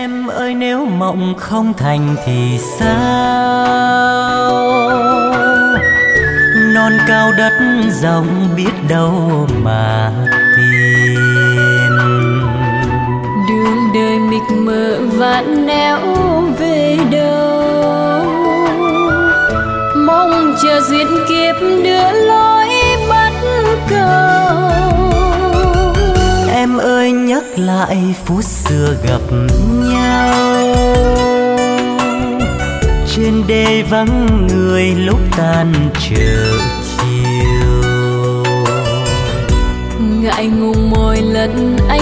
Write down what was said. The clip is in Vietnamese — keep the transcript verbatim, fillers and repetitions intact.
Em ơi nếu mộng không thành thì sao? Non cao đất rộng biết đâu mà tìm. Đường đời mịt mờ vạn nẻo về đâu, mong chờ duyên kiếp đưa lối bắt cầu. Em ơi nhắc lại phút xưa gặp nhau, trên đê vắng người lúc tan chờ chiều. Ngại ngùng mỗi lần anh